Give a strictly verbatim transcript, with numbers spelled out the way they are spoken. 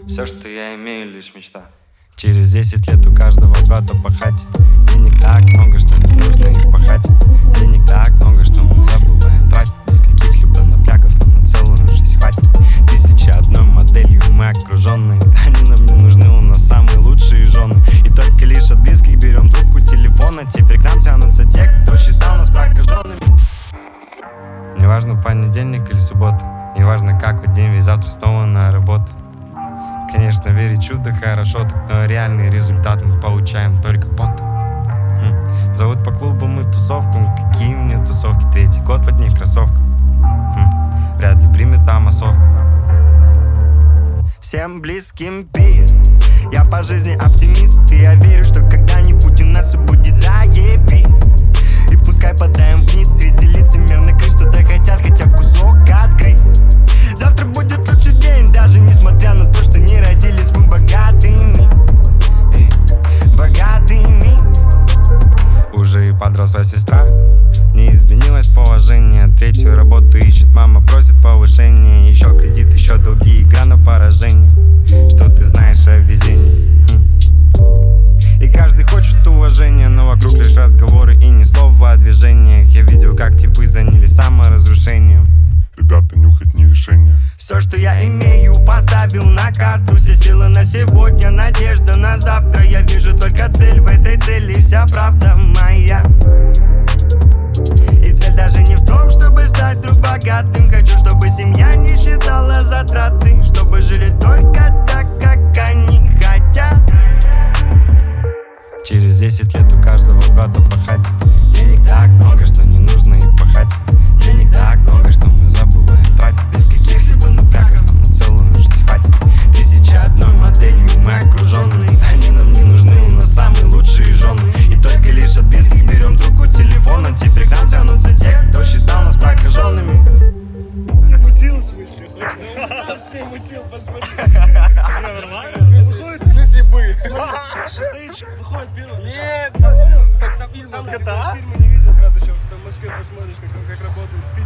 Все, что я имею, лишь мечта. Через десять лет у каждого брата по хате. Денег так много, что не нужно их пахать. Денег так много, что мы забываем тратить. Без каких-либо напрягов нам на целую жизнь хватит. Тысяча одной моделью мы окруженные. Они нам не нужны, у нас самые лучшие жены. И только лишь от близких берем трубку телефона. Теперь к нам тянутся те, кто считал нас прокаженными. Неважно, понедельник или суббота, неважно, какой день, ведь завтра снова на работу. Конечно, верить в чудо хорошо, так, но реальный результат мы получаем только потом. Хм. Зовут по клубам и тусовкам. Какие мне тусовки? Третий год в одних кроссовках. Хм. Вряд ли примет там массовку. Всем близким пиз. Я по жизни оптимист, и я верю, что когда-нибудь у нас все будет заебись. И пускай падаем вниз среди лицемерных крыш, что-то хотят хотя бы кусок открыть. Завтра будет лучший день, даже несмотря на то, что не родились мы богатыми. Эй, богатыми. Уже и подросла сестра, не изменилось положение. Третью работу ищет, мама просит повышения. Еще кредит, еще долги, игра на поражение. Что ты знаешь о везении? Хм. И каждый хочет уважения, но вокруг лишь разговоры и ни слова о движениях. Я видел, как типы занялись саморазрушением. Ребята, нюхать не решение. Все, что я имею, поставил на карту. Все силы на сегодня, надежда на завтра. Я вижу только цель, в этой цели вся правда моя. И цель даже не в том, чтобы стать вдруг богатым. Хочу, чтобы семья не считала затраты, чтобы жили только так, как они хотят. Через десять лет у каждого брата по хате. Денег так много, что не нужно их пахать. Денег так много, что мы забываем тратить. Без каких-либо напрягов нам на целую жизнь хватит. Тысяча одной моделью мы окруженные. Они нам не нужны, у нас самые лучшие жены. И только лишь от близких берем трубку телефона. Теперь к нам тянутся те, кто считал нас прокаженными. Мутил, в смысле? Сам с ней мутил, посмотри. Нормально? Выходит, в смысле бы. Стоит, выходит первый. Нет, там фильм, там фильма не видел, брат, еще в Москве посмотришь, как работают.